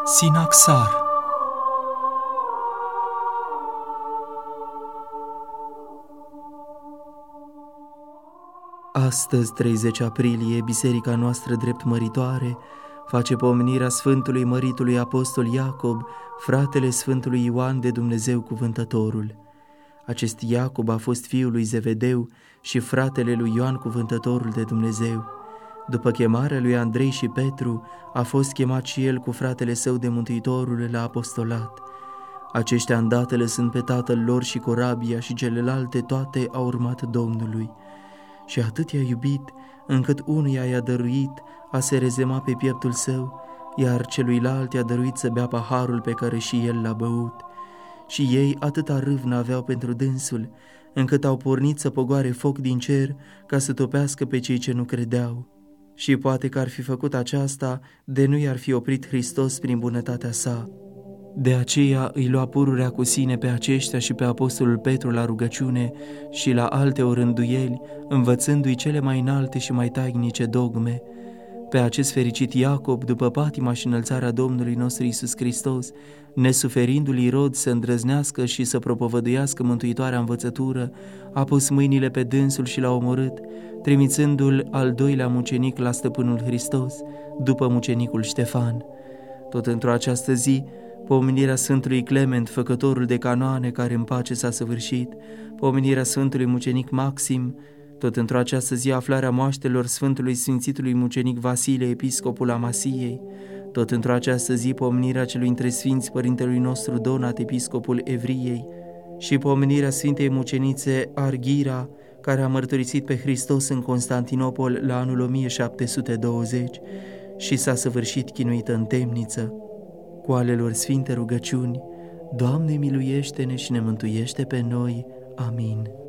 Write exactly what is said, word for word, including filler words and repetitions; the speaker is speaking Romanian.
Sinaxar. Astăzi, treizeci aprilie, biserica noastră drept măritoare face pomenirea Sfântului Măritului Apostol Iacob, fratele Sfântului Ioan de Dumnezeu Cuvântătorul. Acest Iacob a fost fiul lui Zevedeu și fratele lui Ioan Cuvântătorul de Dumnezeu. După chemarea lui Andrei și Petru, a fost chemat și el cu fratele său de Mântuitorul la apostolat. Aceștia îndată lăsând pe tatăl lor și corabia și celelalte, toate au urmat Domnului. Și atât i-a iubit, încât unuia i-a dăruit a se rezema pe pieptul său, iar celuilalt i-a dăruit să bea paharul pe care și el l-a băut. Și ei atâta râvnă aveau pentru dânsul, încât au pornit să pogoare foc din cer ca să topească pe cei ce nu credeau. Și poate că ar fi făcut aceasta, de nu i-ar fi oprit Hristos prin bunătatea sa. De aceea îi lua pururea cu sine pe aceștia și pe apostolul Petru la rugăciune și la alte orânduieli, învățându-i cele mai înalte și mai tainice dogme. Pe acest fericit Iacob, după patima și înălțarea Domnului nostru Iisus Hristos, nesuferindu-l rod să îndrăznească și să propovăduiască mântuitoarea învățătură, a pus mâinile pe dânsul și l-a omorât, trimițându-l al doilea mucenic la stăpânul Hristos, după mucenicul Ștefan. Tot într-o această zi, pomenirea Sfântului Clement, făcătorul de canoane, care în pace s-a săvârșit, pomenirea Sfântului Mucenic Maxim, tot într-o această zi aflarea moaștelor Sfântului Sfințitului Mucenic Vasile, episcopul Amasiei, tot într-o această zi pomenirea celui între Sfinți Părintelui nostru Donat, episcopul Evriei, și pomenirea Sfintei Mucenițe Arghira, care a mărturisit pe Hristos în Constantinopol la anul o mie șapte sute douăzeci și s-a săvârșit chinuită în temniță. Cu ale lor sfinte rugăciuni, Doamne miluiește-ne și ne mântuiește pe noi. Amin.